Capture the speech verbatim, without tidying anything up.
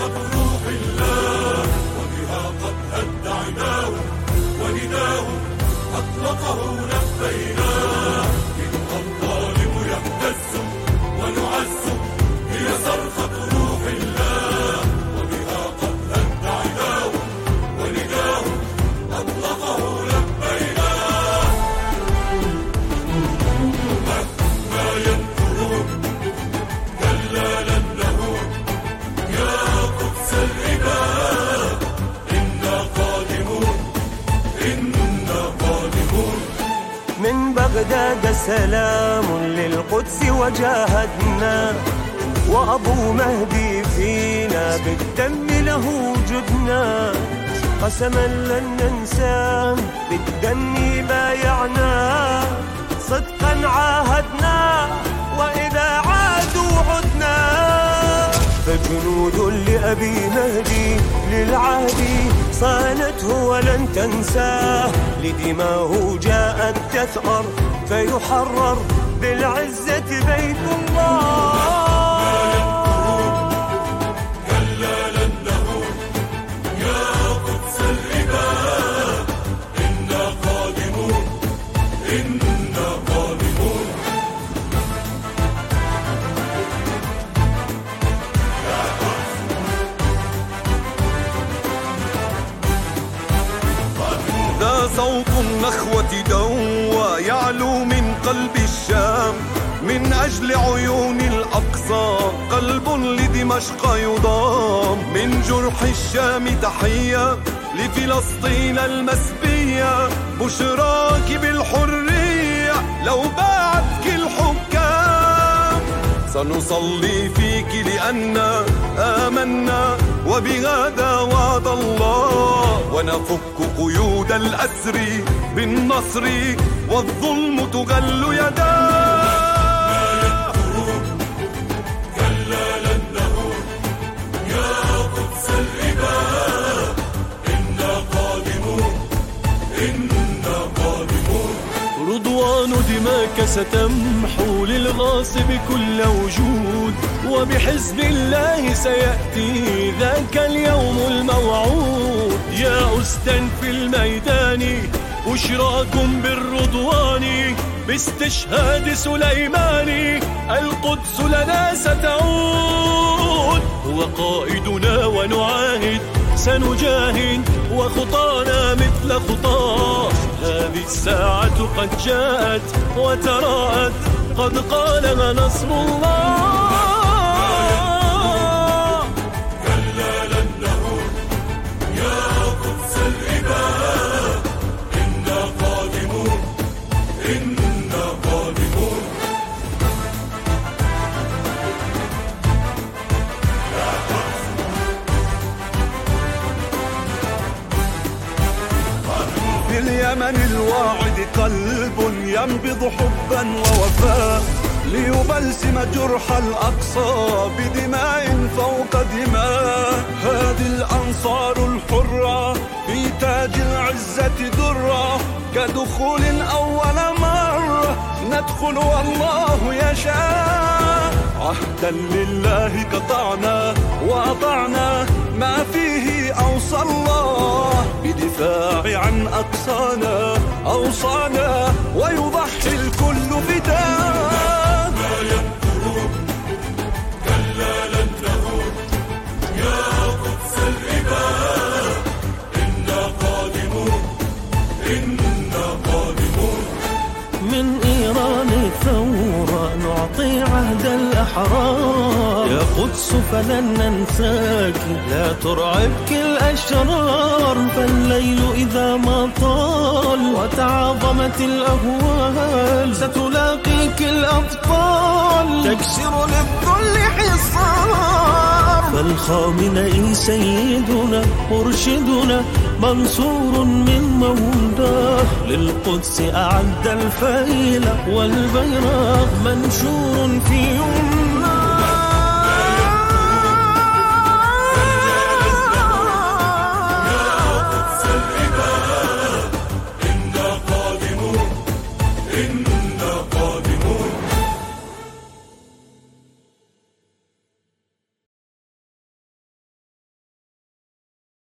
صرخة روح الله وبها قد هد عناه ونداه أطلقه لبيناه منها الظالم يهتز ونعز هي صرخة روح الله وبها قد هد عناه ونداه أطلقه لبيناه مهما ينكرون كلا لن نهون يا قدس العباد إنا قادمون إنا قادمون. من بغداد سلام للقدس وجاهدنا وأبو مهدي فينا بالدم له جدنا قسما لن ننساه بالدم بايعنا صدقا عاهدنا وإذا عادوا عدنا فجنود لأبي مهدي للعهد صانته ولن تنساه لدماه جاءت تثأر فيحرر بالعزة بيت الله. كلا لن نهون يا قدس العباد إنا قادمون إنا قادمون. ذا صوت النخوة دوى يعلو من قلب الشام من أجل عيون الأقصى قلب لدمشق يضام من جرح الشام تحية لفلسطين المسبية بشراك بالحرية لو باعتك الحكام سنصلي فيك لأننا آمنا وبهذا وعد الله ونفك قيود الأسر بالنصر والظلم تغل يداه. كلا لن نهون يا قدس العباد إنا قادمون إنا قادمون. رضوان دماك ستمحو للغاصب كل وجود وبحزب الله سيأتي ذاك اليوم الموعود. يا أسدا في الميدان بشراكم بالرضوان باستشهاد سليمان القدس لنا ستعود. هو قائدنا ونعاهد سنجاهد وخطانا مثل خطاه. هذه الساعة قد جاءت وتراءت قد قالها نصر الله. كلا لن نهون يا قدس العباد إنا قادمون إنا قادمون. في اليمن الواعد قلب ينبض حبا ووفاء ليبلسم جرح الأقصى بدماء فوق دماء. هذه الأنصار الحرة في تاج العزة درة كدخول أول مرة ندخل والله يشاء. عهدا لله قطعنا وأطعنا ما فيه أوصى الله بدفاع عن أقصانا أوصانا ويضحي الكل فداء. ما ينكرون كلا لن نهون يا قدس العباد إنا قادمون إنا قادمون. من إيران ثورة نعطي عهد الأحرار يا قدس فلن ننساك لا ترعبك الأشرار. فالليل إذا ما طال وتعاظمت الأهوال ستلاقيك الأبطال تكسر للذل حصار. فالخامنئي سيدنا مرشدنا منصور من مولاه للقدس أعد الفيل والبيراق منشور في يمناه.